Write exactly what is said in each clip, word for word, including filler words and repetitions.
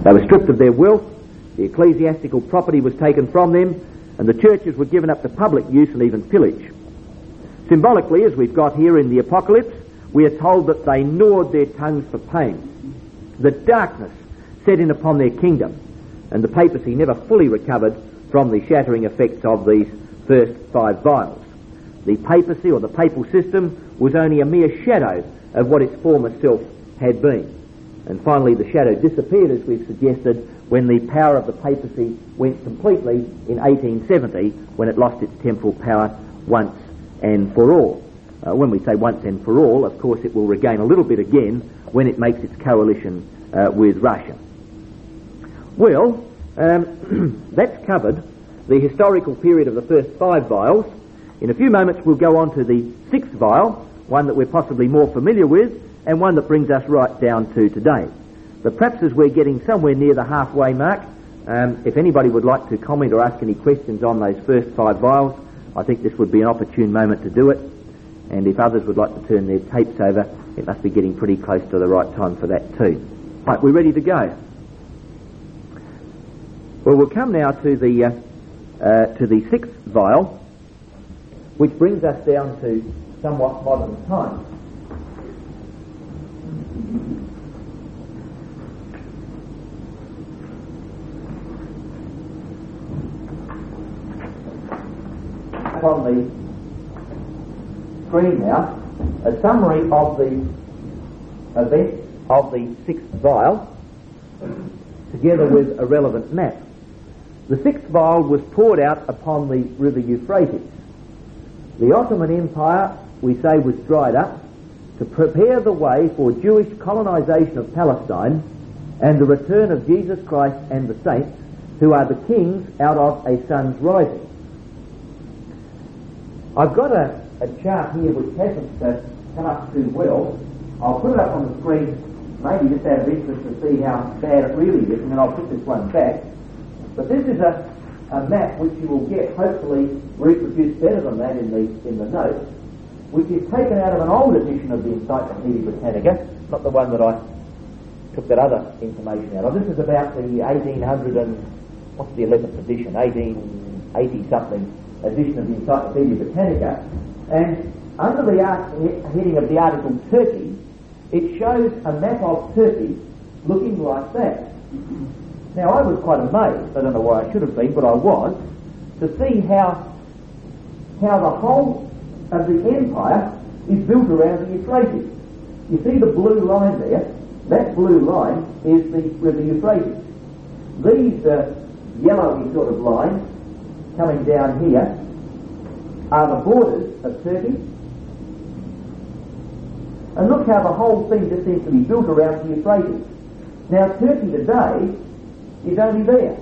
They were stripped of their wealth, the ecclesiastical property was taken from them, and the churches were given up to public use and even pillage. Symbolically, as we've got here in the Apocalypse, we are told that they gnawed their tongues for pain. The darkness set in upon their kingdom, and the papacy never fully recovered from the shattering effects of these first five vials. The papacy, or the papal system, was only a mere shadow of what its former self had been. And finally the shadow disappeared, as we've suggested, when the power of the papacy went completely in eighteen seventy, when it lost its temporal power once and for all. Uh, when we say once and for all, of course it will regain a little bit again when it makes its coalition uh, with Russia. Well, um, that's covered the historical period of the first five vials. In a few moments we'll go on to the sixth vial, one that we're possibly more familiar with, and one that brings us right down to today. But perhaps as we're getting somewhere near the halfway mark, um, if anybody would like to comment or ask any questions on those first five vials, I think this would be an opportune moment to do it. And if others would like to turn their tapes over, it must be getting pretty close to the right time for that too. Right, we're ready to go. Well, we'll come now to the uh, uh, to the sixth vial, which brings us down to somewhat modern times. On the screen now, a summary of the events of the sixth vial, together with a relevant map. The sixth vial was poured out upon the river Euphrates. The Ottoman Empire, we say, was dried up to prepare the way for Jewish colonization of Palestine and the return of Jesus Christ and the saints, who are the kings out of a sun's rising. I've got a, a chart here which hasn't uh, come up too well. I'll put it up on the screen, maybe just out of interest to see how bad it really is, and then I'll put this one back. But this is a, a map which you will get, hopefully reproduced better than that in the in the notes, which is taken out of an old edition of the Encyclopedia Britannica, not the one that I took that other information out of. This is about the eighteen hundred and, what's the eleventh edition, eighteen eighty something edition of the Encyclopedia Britannica, and under the art, heading of the article Turkey, it shows a map of Turkey looking like that. Now, I was quite amazed, I don't know why I should have been, but I was, to see how how the whole of the empire is built around the Euphrates. You see the blue line there? That blue line is the river Euphrates. These uh, yellowy sort of lines coming down here are the borders of Turkey. And look how the whole thing just seems to be built around the Euphrates. Now, Turkey today is only there.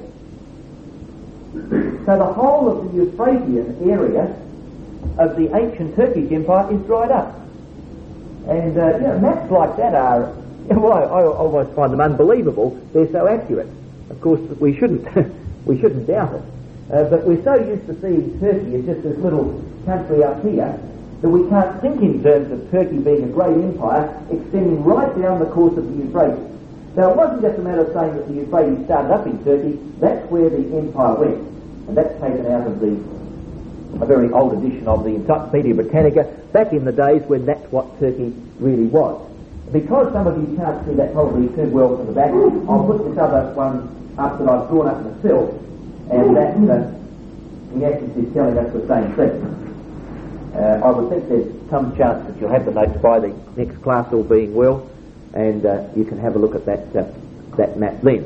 So the whole of the Euphratian area of the ancient Turkish Empire is dried up. And uh, you know, maps like that are, well, I, I almost find them unbelievable. They're so accurate. Of course, we shouldn't we shouldn't doubt it. Uh, but we're so used to seeing Turkey as just this little country up here that we can't think in terms of Turkey being a great empire extending right down the course of the Euphrates. Now, it wasn't just a matter of saying that the Euphrates started up in Turkey. That's where the empire went. And that's taken out of the a very old edition of the Encyclopedia Britannica, back in the days when that's what Turkey really was. Because some of you can't see that probably too well from the back, I'll put this other one up that I've drawn up myself, and that, uh, in essence, is telling us the same thing. Uh, I would think there's some chance that you'll have the notes by the next class, all being well, and uh, you can have a look at that uh, that map then.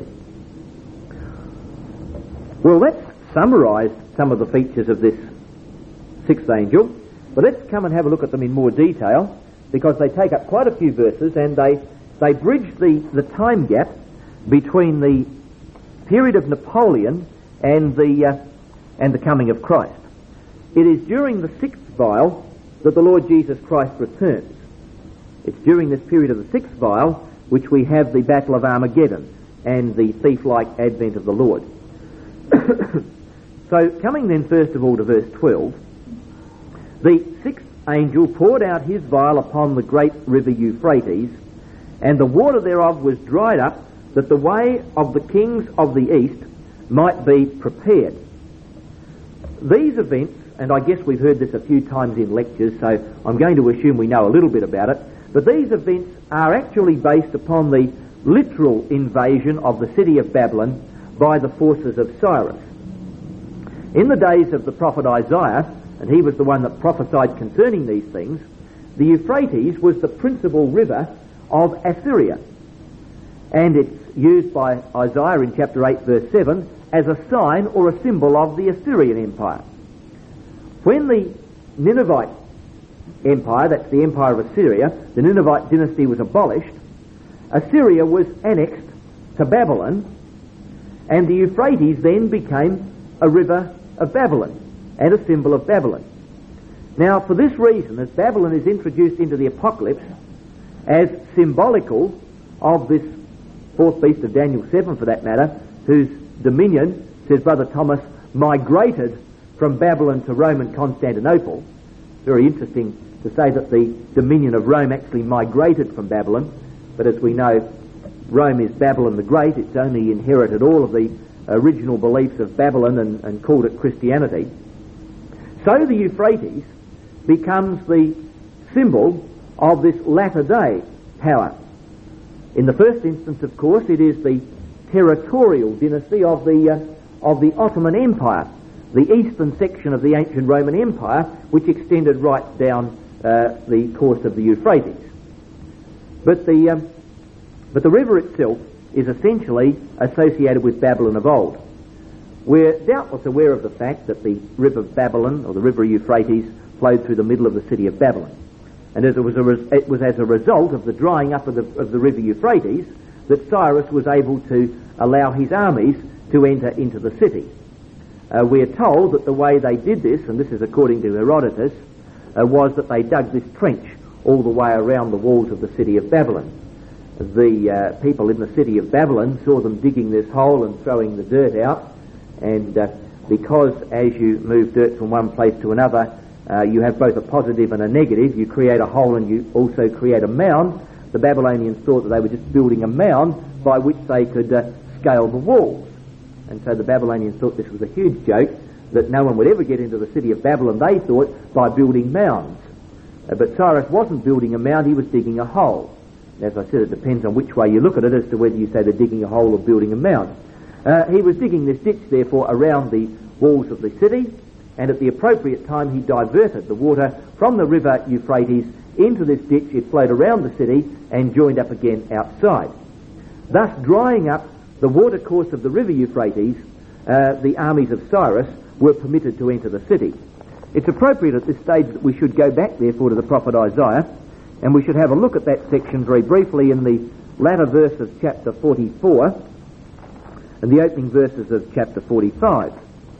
Well, that's summarised some of the features of this sixth angel, but let's come and have a look at them in more detail, because they take up quite a few verses, and they they bridge the, the time gap between the period of Napoleon and the uh, and the coming of Christ. It is during the sixth vial that the Lord Jesus Christ returns. It's during this period of the sixth vial which we have the Battle of Armageddon and the thief-like advent of the Lord. So, coming then first of all to verse twelve, the sixth angel poured out his vial upon the great river Euphrates, and the water thereof was dried up that the way of the kings of the east might be prepared. These events, and I guess we've heard this a few times in lectures, so I'm going to assume we know a little bit about it, but these events are actually based upon the literal invasion of the city of Babylon by the forces of Cyrus. In the days of the prophet Isaiah, and he was the one that prophesied concerning these things, the Euphrates was the principal river of Assyria. And it's used by Isaiah in chapter eight verse seven as a sign or a symbol of the Assyrian Empire. When the Ninevite Empire, that's the empire of Assyria, the Ninevite dynasty was abolished, Assyria was annexed to Babylon, and the Euphrates then became a river of Babylon and a symbol of Babylon. Now, for this reason, as Babylon is introduced into the Apocalypse as symbolical of this fourth beast of Daniel seven, for that matter, whose dominion, says Brother Thomas, migrated from Babylon to Rome and Constantinople. Very interesting to say that the dominion of Rome actually migrated from Babylon, but as we know, Rome is Babylon the Great. It's only inherited all of the original beliefs of Babylon and, and called it Christianity. So the Euphrates becomes the symbol of this latter-day power. In the first instance, of course, it is the territorial dynasty of the uh, of the Ottoman Empire, the eastern section of the ancient Roman Empire, which extended right down uh, the course of the Euphrates. But the um, but the river itself is essentially associated with Babylon of old. We're doubtless aware of the fact that the river Babylon, or the river Euphrates, flowed through the middle of the city of Babylon. And as it was, a res- it was as a result of the drying up of the, of the river Euphrates that Cyrus was able to allow his armies to enter into the city. Uh, we are told that the way they did this, and this is according to Herodotus, uh, was that they dug this trench all the way around the walls of the city of Babylon. The uh, people in the city of Babylon saw them digging this hole and throwing the dirt out, and uh, because as you move dirt from one place to another, uh, you have both a positive and a negative, you create a hole and you also create a mound. The Babylonians thought that they were just building a mound by which they could uh, scale the walls. And so the Babylonians thought this was a huge joke, that no one would ever get into the city of Babylon, they thought, by building mounds. Uh, but Cyrus wasn't building a mound, he was digging a hole. As I said, it depends on which way you look at it as to whether you say they're digging a hole or building a mound. Uh, he was digging this ditch, therefore, around the walls of the city, and at the appropriate time he diverted the water from the river Euphrates into this ditch. It flowed around the city and joined up again outside, thus drying up the water course of the river Euphrates. Uh, the armies of Cyrus were permitted to enter the city. It's appropriate at this stage that we should go back, therefore, to the prophet Isaiah, and we should have a look at that section very briefly in the latter verse of chapter forty-four and the opening verses of chapter forty-five.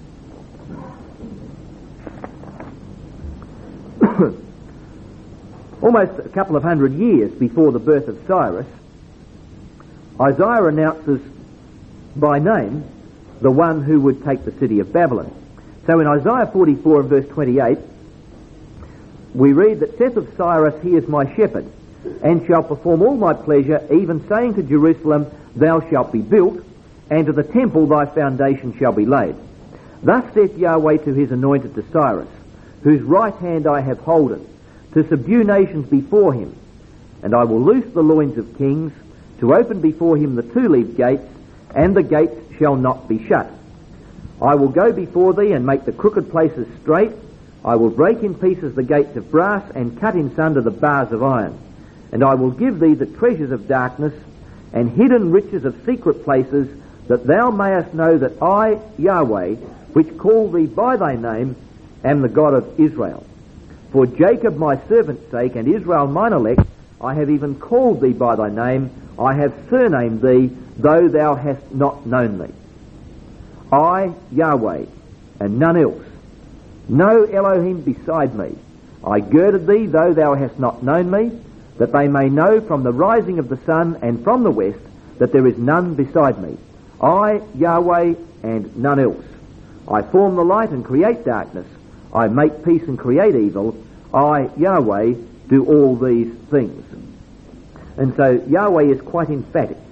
Almost a couple of hundred years before the birth of Cyrus, Isaiah announces by name the one who would take the city of Babylon. So in Isaiah forty-four and verse twenty-eight, we read that saith of Cyrus, he is my shepherd, and shall perform all my pleasure, even saying to Jerusalem, thou shalt be built, and to the temple thy foundation shall be laid. Thus saith Yahweh to his anointed, to Cyrus, whose right hand I have holden, to subdue nations before him. And I will loose the loins of kings, to open before him the two-leaved gates, and the gates shall not be shut. I will go before thee, and make the crooked places straight. I will break in pieces the gates of brass, and cut in sunder the bars of iron. And I will give thee the treasures of darkness, and hidden riches of secret places, that thou mayest know that I, Yahweh, which call thee by thy name, am the God of Israel. For Jacob my servant's sake, and Israel mine elect, I have even called thee by thy name, I have surnamed thee, though thou hast not known me. I, Yahweh, and none else. No Elohim beside me. I girded thee, though thou hast not known me, that they may know from the rising of the sun and from the west that there is none beside me. I, Yahweh, and none else. I form the light and create darkness. I make peace and create evil. I, Yahweh, do all these things. And so Yahweh is quite emphatic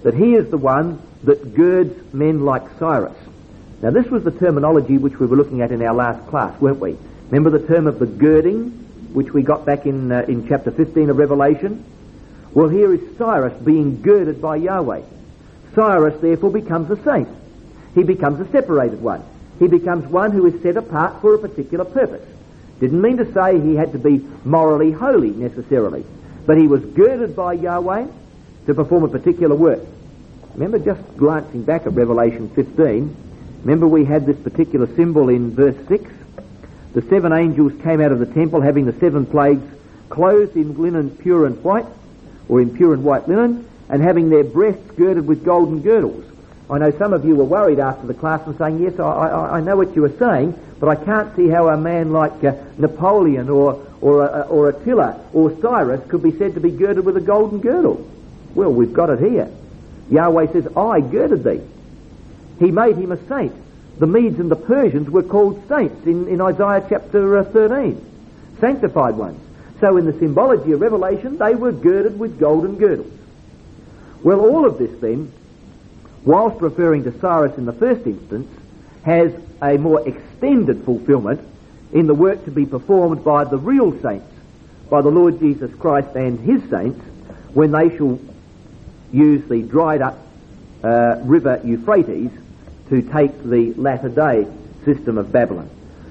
that he is the one that girds men like Cyrus. Now this was the terminology which we were looking at in our last class, weren't we? Remember the term of the girding, which we got back in uh, in chapter fifteen of Revelation? Well, here is Cyrus being girded by Yahweh. Cyrus therefore becomes a saint. He becomes a separated one. He becomes one who is set apart for a particular purpose. Didn't mean to say he had to be morally holy necessarily, but he was girded by Yahweh to perform a particular work. Remember, just glancing back at Revelation fifteen, remember we had this particular symbol in verse six? The seven angels came out of the temple having the seven plagues, clothed in linen pure and white, or in pure and white linen, and having their breasts girded with golden girdles. I know some of you were worried after the class and saying, yes, I, I, I know what you were saying, but I can't see how a man like uh, Napoleon or, or, uh, or Attila or Cyrus could be said to be girded with a golden girdle. Well, we've got it here. Yahweh says, I girded thee. He made him a saint. The Medes and the Persians were called saints in, in Isaiah chapter uh, thirteen. Sanctified ones. So in the symbology of Revelation, they were girded with golden girdles. Well, all of this then, whilst referring to Cyrus in the first instance, has a more extended fulfillment in the work to be performed by the real saints, by the Lord Jesus Christ and his saints, when they shall use the dried up uh, river Euphrates to take the latter day system of Babylon.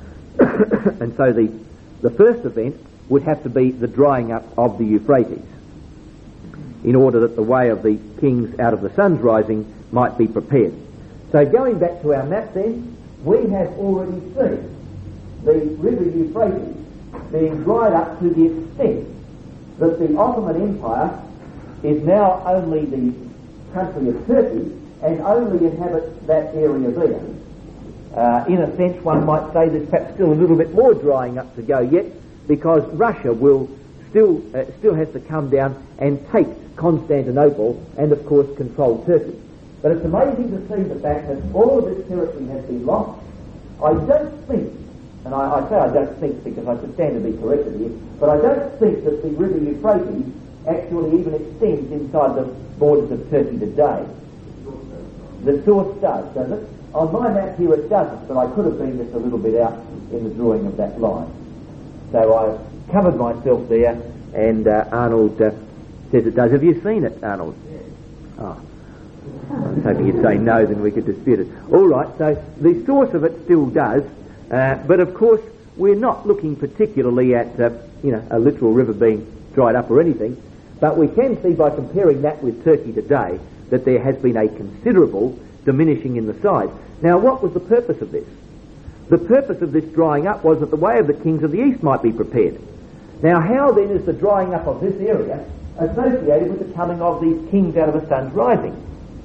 And so the, the first event would have to be the drying up of the Euphrates, in order that the way of the kings out of the sun's rising might be prepared. So going back to our map then, we have already seen the river Euphrates being dried up to the extent that the Ottoman Empire is now only the country of Turkey and only inhabits that area there. Uh, in a sense, one might say there's perhaps still a little bit more drying up to go yet, because Russia will still uh, still has to come down and take Constantinople and, of course, control Turkey. But it's amazing to see the fact that all of this territory has been lost. I don't think, and I, I say I don't think because I could stand to be corrected here, but I don't think that the river Euphrates actually even extends inside the borders of Turkey today. The source does, does it? On my map here it doesn't, but I could have been just a little bit out in the drawing of that line. So I've covered myself there, and uh, Arnold uh, says it does. Have you seen it, Arnold? Yes. Oh. I was hoping you'd say no, then we could dispute it. All right, so the source of it still does, uh, but of course we're not looking particularly at uh, you know a literal river being dried up or anything, but we can see by comparing that with Turkey today that there has been a considerable diminishing in the size. Now, what was the purpose of this? The purpose of this drying up was that the way of the kings of the east might be prepared. Now, how then is the drying up of this area associated with the coming of these kings out of the sun's rising?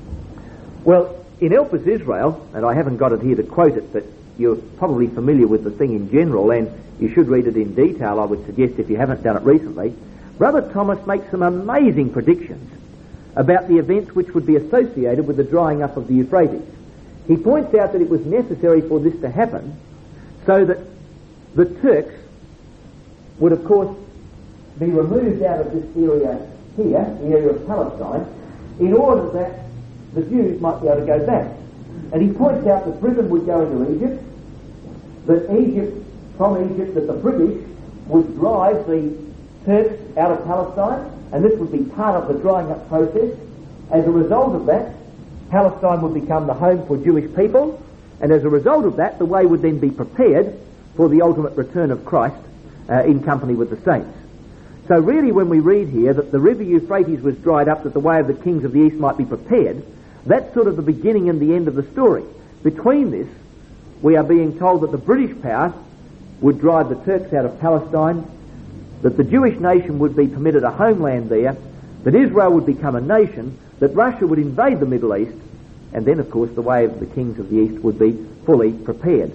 Well, in Elpis Israel, and I haven't got it here to quote it, but you're probably familiar with the thing in general, and you should read it in detail, I would suggest, if you haven't done it recently. Brother Thomas makes some amazing predictions about the events which would be associated with the drying up of the Euphrates. He points out that it was necessary for this to happen so that the Turks would, of course, be removed out of this area here, the area of Palestine, in order that the Jews might be able to go back. And he points out that Britain would go into Egypt, that Egypt, from Egypt, that the British would drive the Turks out of Palestine, and this would be part of the drying up process. As a result of that, Palestine would become the home for Jewish people, and as a result of that, the way would then be prepared for the ultimate return of Christ uh, in company with the saints. So really, when we read here that the river Euphrates was dried up that the way of the kings of the east might be prepared, that's sort of the beginning and the end of the story. Between this, we are being told that the British power would drive the Turks out of Palestine, that the Jewish nation would be permitted a homeland there, that Israel would become a nation, that Russia would invade the Middle East, and then, of course, the way of the kings of the East would be fully prepared.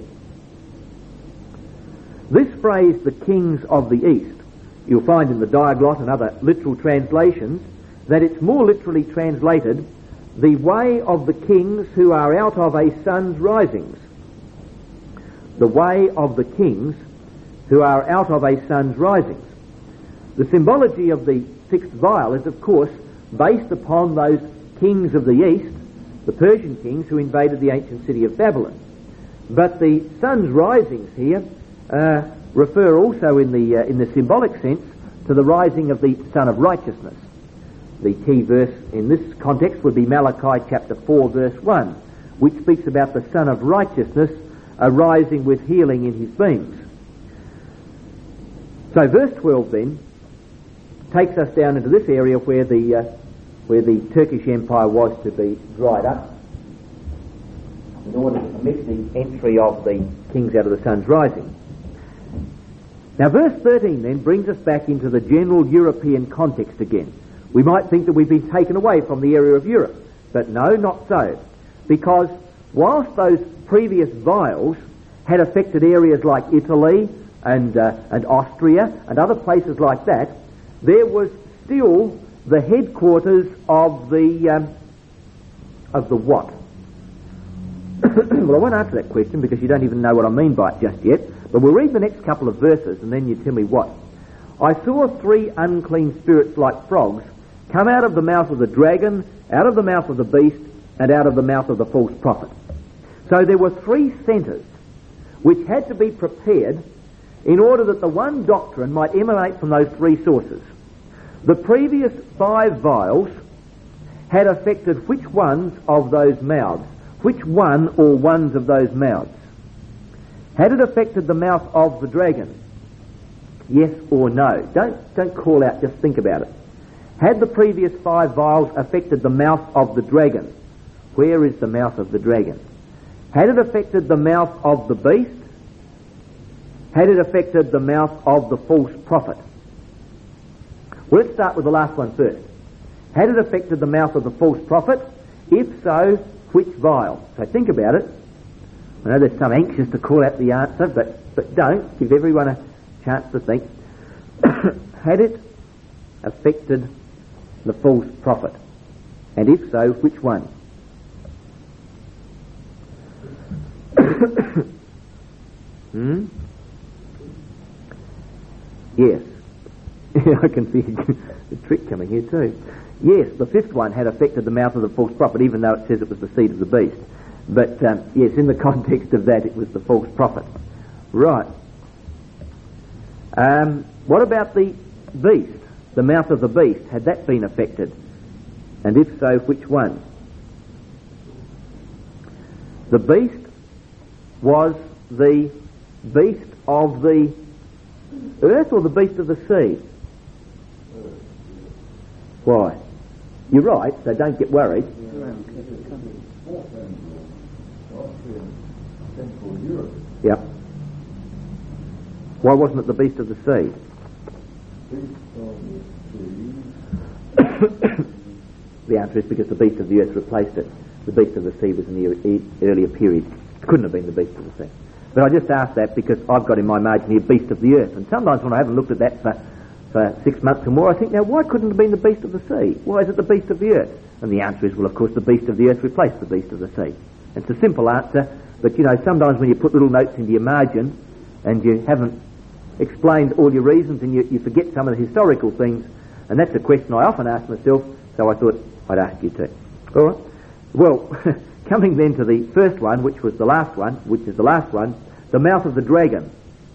This phrase, the kings of the East, you'll find in the Diaglott and other literal translations that it's more literally translated, the way of the kings who are out of a sun's risings. The way of the kings who are out of a sun's risings. The symbology of the sixth vial is, of course, based upon those kings of the east, the Persian kings who invaded the ancient city of Babylon. But the sun's risings here uh, refer also in the, uh, in the symbolic sense to the rising of the Son of Righteousness. The key verse in this context would be Malachi chapter four verse one, which speaks about the Son of Righteousness arising with healing in his beams. So verse twelve then takes us down into this area where the uh, where the Turkish Empire was to be dried up in order to permit the entry of the kings out of the sun's rising. Now verse thirteen then brings us back into the general European context again. We might think that we've been taken away from the area of Europe, but no, not so. Because whilst those previous vials had affected areas like Italy and uh, and Austria and other places like that, there was still the headquarters of the um, of the what? Well, I won't answer that question because you don't even know what I mean by it just yet. But we'll read the next couple of verses and then you tell me what. I saw three unclean spirits like frogs come out of the mouth of the dragon, out of the mouth of the beast, and out of the mouth of the false prophet. So there were three centres which had to be prepared in order that the one doctrine might emanate from those three sources. The previous five vials had affected which ones of those mouths? Which one or ones of those mouths? Had it affected the mouth of the dragon? Yes or no? Don't, don't call out, just think about it. Had the previous five vials affected the mouth of the dragon? Where is the mouth of the dragon? Had it affected the mouth of the beast? Had it affected the mouth of the false prophet? Well, let's start with the last one first. Had it affected the mouth of the false prophet? If so, which vial? So think about it. I know there's some anxious to call out the answer, but, but don't. Give everyone a chance to think. Had it affected the false prophet? And if so, which one? hmm? Yes. I can see the trick coming here too. Yes, the fifth one had affected the mouth of the false prophet, even though it says it was the seed of the beast. But um, yes, in the context of that, it was the false prophet. Right. Um, what about the beast? The mouth of the beast, had that been affected? And if so, which one? The beast was the beast of the earth or the beast of the sea? Why? You're right, so don't get worried. Yep. Why wasn't it the beast of the sea? The answer is because the beast of the earth replaced it. The beast of the sea was in the earlier period. It couldn't have been the beast of the sea. But I just asked that because I've got in my margin here beast of the earth. And sometimes when I haven't looked at that for, for six months or more, I think, now why couldn't it have been the beast of the sea? Why is it the beast of the earth? And the answer is, well, of course, the beast of the earth replaced the beast of the sea. It's a simple answer, but, you know, sometimes when you put little notes into your margin and you haven't explained all your reasons and you, you forget some of the historical things, and that's a question I often ask myself, so I thought I'd ask you too. All right. Well, coming then to the first one, which was the last one, which is the last one, the mouth of the dragon.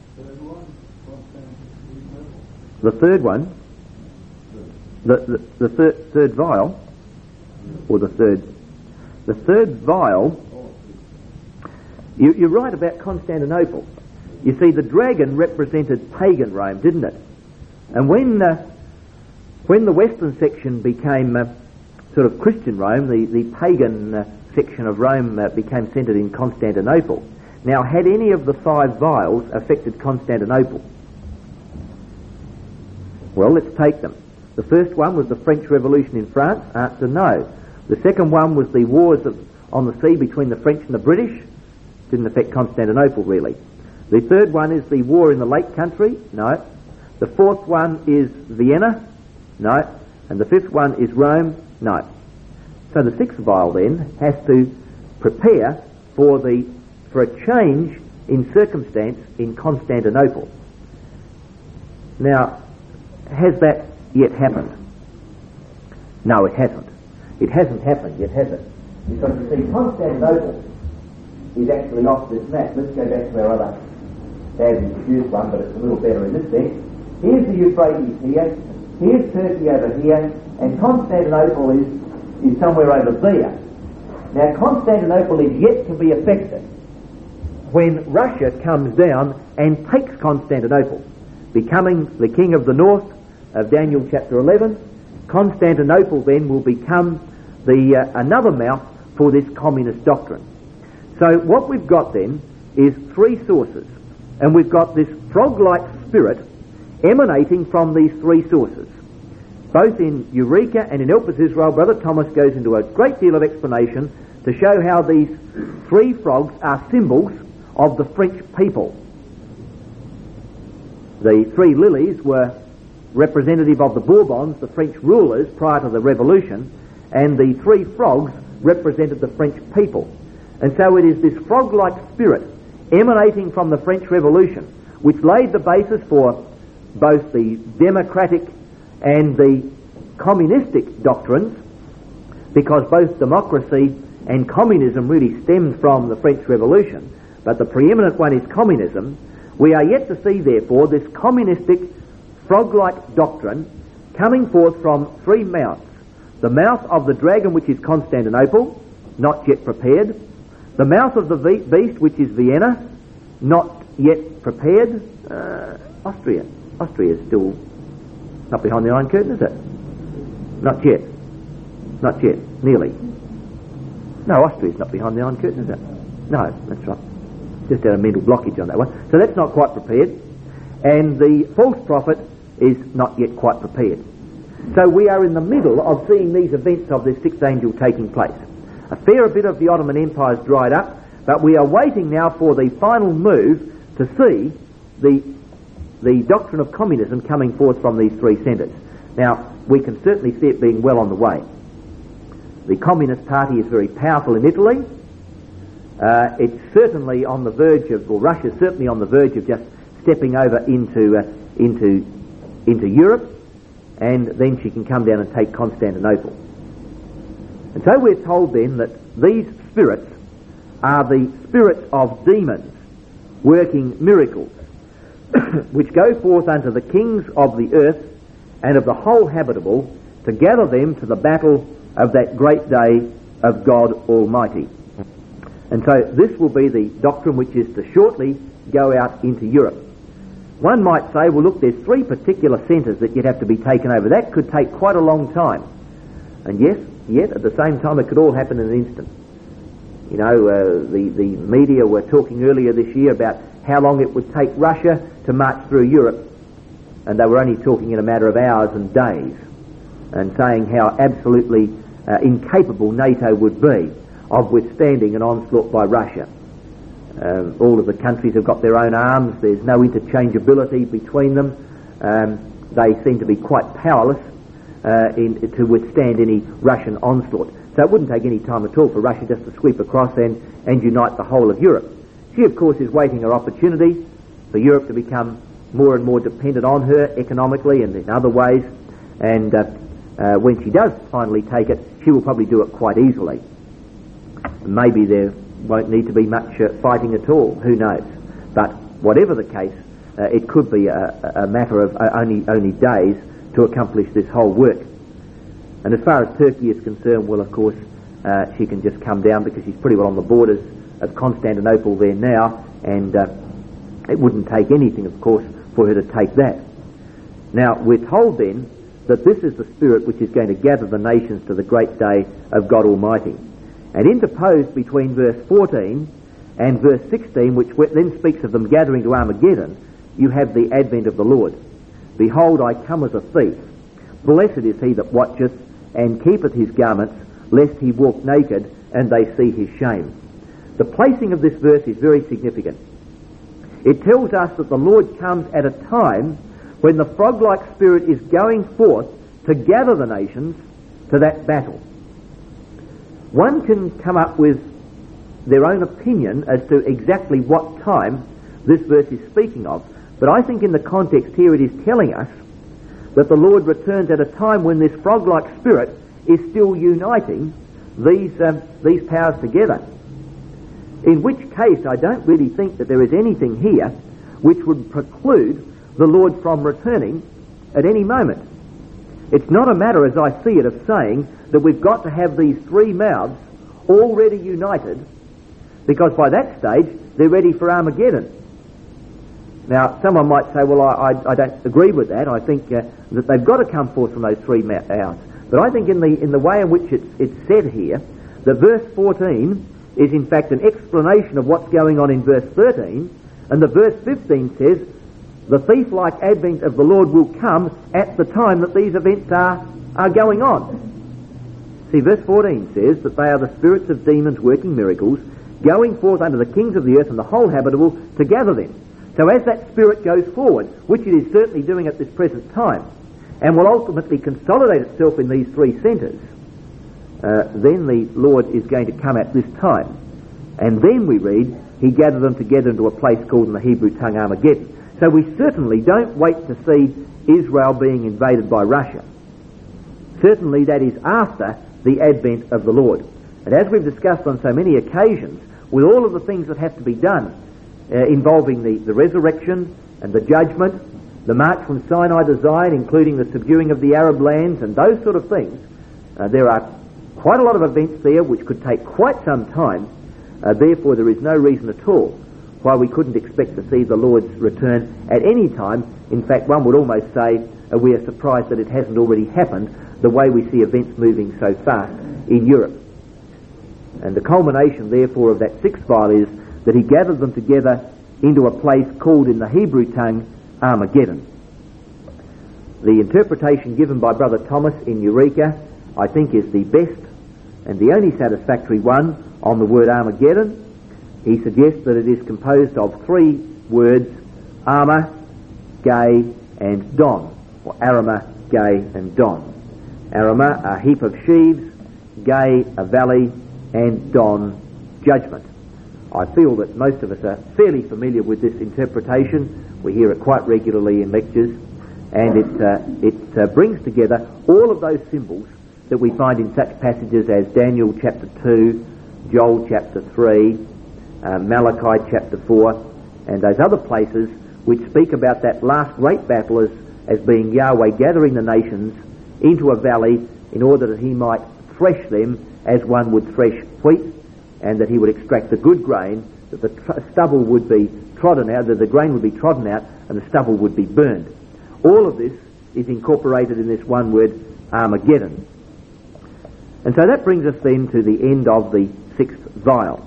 The third one, the, the, the thir- third vial, or the third, the third vial, you, you're right about Constantinople. You see, the dragon represented pagan Rome, didn't it? And when uh, when the western section became uh, sort of Christian Rome, the, the pagan uh, section of Rome uh, became centred in Constantinople. Now, had any of the five vials affected Constantinople? Well, let's take them. The first one was the French Revolution in France. Answer, no. The second one was the wars of, on the sea between the French and the British. Didn't affect Constantinople, really. The third one is the war in the Lake Country. No. The fourth one is Vienna. No. And the fifth one is Rome. No. So the sixth vial then has to prepare for the for a change in circumstance in Constantinople. Now, has that yet happened? No, it hasn't. It hasn't happened yet, has it? Because you see, Constantinople is actually off this map. Let's go back to our other badly produced one, but it's a little better in this sense. Here's the Euphrates here, here's Turkey over here, and Constantinople is, is somewhere over there. Now, Constantinople is yet to be affected when Russia comes down and takes Constantinople, becoming the king of the north of Daniel chapter eleven. Constantinople then will become the uh, another mouth for this communist doctrine. So what we've got then is three sources, and we've got this frog-like spirit emanating from these three sources. Both in Eureka and in Elpis Israel, Brother Thomas goes into a great deal of explanation to show how these three frogs are symbols of the French people. The three lilies were representative of the Bourbons, the French rulers prior to the revolution, and the three frogs represented the French people. And so it is this frog-like spirit emanating from the French Revolution which laid the basis for both the democratic and the communistic doctrines, because both democracy and communism really stemmed from the French Revolution, but the preeminent one is communism. We are yet to see, therefore, this communistic frog-like doctrine coming forth from three mouths. The mouth of the dragon, which is Constantinople, not yet prepared. The mouth of the beast, which is Vienna, not yet prepared. Uh, Austria. Austria is still not behind the Iron Curtain, is it? Not yet. Not yet. Nearly. No, Austria's not behind the Iron Curtain, is it? No, that's right. Just had a mental blockage on that one. So that's not quite prepared. And the false prophet is not yet quite prepared. So we are in the middle of seeing these events of this sixth angel taking place. A fair bit of the Ottoman Empire has dried up, but we are waiting now for the final move to see the the doctrine of communism coming forth from these three centres. Now, we can certainly see it being well on the way. The Communist Party is very powerful in Italy. Uh, it's certainly on the verge of, or Russia's certainly on the verge of just stepping over into uh, into into Europe, and then she can come down and take Constantinople. And so we're told then that these spirits are the spirits of demons working miracles, which go forth unto the kings of the earth and of the whole habitable, to gather them to the battle of that great day of God Almighty. And so this will be the doctrine which is to shortly go out into Europe. One might say, well, look, there's three particular centres that you'd have to be taken over. That could take quite a long time. And yes, yet at the same time it could all happen in an instant. You know, uh, the, the media were talking earlier this year about how long it would take Russia to march through Europe, and they were only talking in a matter of hours and days, and saying how absolutely uh, incapable NATO would be of withstanding an onslaught by Russia. Um, all of the countries have got their own arms. There's no interchangeability between them. Um, they seem to be quite powerless uh, in, to withstand any Russian onslaught. So it wouldn't take any time at all for Russia just to sweep across and, and unite the whole of Europe. She, of course, is waiting her opportunity for Europe to become more and more dependent on her economically and in other ways. And uh, uh, when she does finally take it, she will probably do it quite easily. Maybe there won't need to be much uh, fighting at all, who knows. But whatever the case, uh, it could be a, a matter of uh, only only days to accomplish this whole work. And as far as Turkey is concerned, well, of course, uh, she can just come down because she's pretty well on the borders of Constantinople there now, and uh, it wouldn't take anything, of course, for her to take that. Now, we're told then that this is the spirit which is going to gather the nations to the great day of God Almighty. And interposed between verse fourteen and verse sixteen, which then speaks of them gathering to Armageddon, you have the advent of the Lord. Behold, I come as a thief. Blessed is he that watcheth and keepeth his garments, lest he walk naked and they see his shame. The placing of this verse is very significant. It tells us that the Lord comes at a time when the frog-like spirit is going forth to gather the nations to that battle. One can come up with their own opinion as to exactly what time this verse is speaking of, but I think in the context here it is telling us that the Lord returns at a time when this frog-like spirit is still uniting these um, these powers together. In which case, I don't really think that there is anything here which would preclude the Lord from returning at any moment. It's not a matter, as I see it, of saying that we've got to have these three mouths already united, because by that stage they're ready for Armageddon. Now, someone might say, well, I, I, I don't agree with that. I think uh, that they've got to come forth from those three mouths. But I think in the in the way in which it's, it's said here, that verse fourteen is in fact an explanation of what's going on in verse thirteen, and the verse fifteen says, the thief-like advent of the Lord will come at the time that these events are, are going on. See, verse fourteen says that they are the spirits of demons working miracles, going forth unto the kings of the earth and the whole habitable to gather them. So as that spirit goes forward, which it is certainly doing at this present time, and will ultimately consolidate itself in these three centres, uh, then the Lord is going to come at this time. And then we read, he gathered them together into a place called in the Hebrew tongue Armageddon. So we certainly don't wait to see Israel being invaded by Russia. Certainly that is after the advent of the Lord. And as we've discussed on so many occasions, with all of the things that have to be done uh, involving the, the resurrection and the judgment, the march from Sinai to Zion, including the subduing of the Arab lands and those sort of things, uh, there are quite a lot of events there which could take quite some time. Uh, therefore, there is no reason at all why we couldn't expect to see the Lord's return at any time. In fact, one would almost say uh, we are surprised that it hasn't already happened, the way we see events moving so fast in Europe. And the culmination, therefore, of that sixth vial is that he gathered them together into a place called in the Hebrew tongue Armageddon. The interpretation given by Brother Thomas in Eureka, I think, is the best and the only satisfactory one on the word Armageddon. He suggests that it is composed of three words, Arma, Gay, and Don, or Arama, Gay, and Don. Arama, a heap of sheaves, Gay, a valley, and Don, judgment. I feel that most of us are fairly familiar with this interpretation. We hear it quite regularly in lectures, and it, uh, it uh, brings together all of those symbols that we find in such passages as Daniel chapter two, Joel chapter three, uh, Malachi chapter four, and those other places which speak about that last great battle as, as being Yahweh gathering the nations into a valley in order that he might thresh them as one would thresh wheat, and that he would extract the good grain, that the tr- stubble would be trodden out, that the grain would be trodden out, and the stubble would be burned. All of this is incorporated in this one word, Armageddon. And so that brings us then to the end of the sixth vial.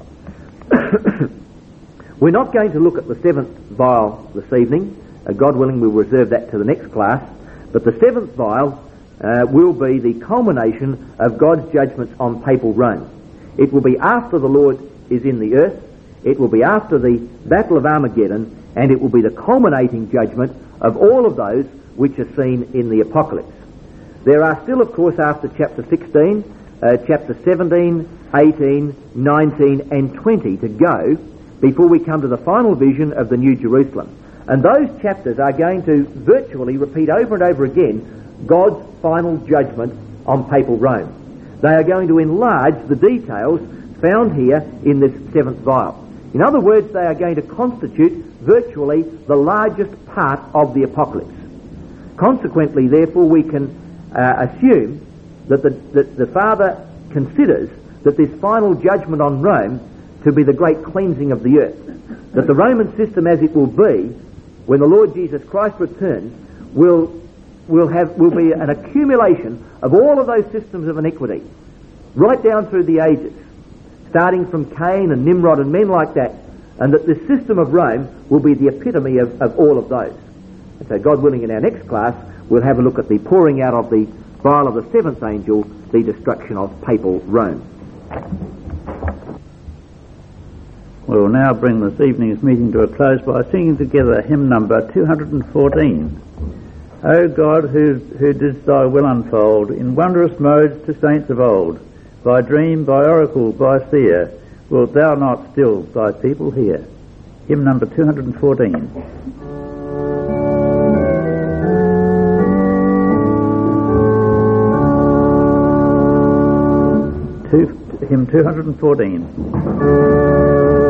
We're not going to look at the seventh vial this evening. Uh, God willing, we'll reserve that to the next class. But the seventh vial uh, will be the culmination of God's judgments on papal Rome. It will be after the Lord is in the earth. It will be after the Battle of Armageddon, and it will be the culminating judgment of all of those which are seen in the Apocalypse. There are still, of course, after chapter sixteen, uh, chapter seventeen, eighteen, nineteen, and twenty to go before we come to the final vision of the New Jerusalem. And those chapters are going to virtually repeat over and over again God's final judgment on papal Rome. They are going to enlarge the details found here in this seventh vial. In other words, they are going to constitute virtually the largest part of the Apocalypse. Consequently, therefore, we can uh, assume that the, that the Father considers that this final judgment on Rome to be the great cleansing of the earth. That the Roman system as it will be, when the Lord Jesus Christ returns, will will have will be an accumulation of all of those systems of iniquity, right down through the ages, starting from Cain and Nimrod and men like that, and that this system of Rome will be the epitome of, of all of those. And so, God willing, in our next class, we'll have a look at the pouring out of the vial of the seventh angel, the destruction of papal Rome. We will now bring this evening's meeting to a close by singing together hymn number two hundred fourteen. O God, who, who didst thy will unfold in wondrous modes to saints of old, by dream, by oracle, by seer, wilt thou not still thy people hear? Hymn number two hundred fourteen. two hundred fourteen.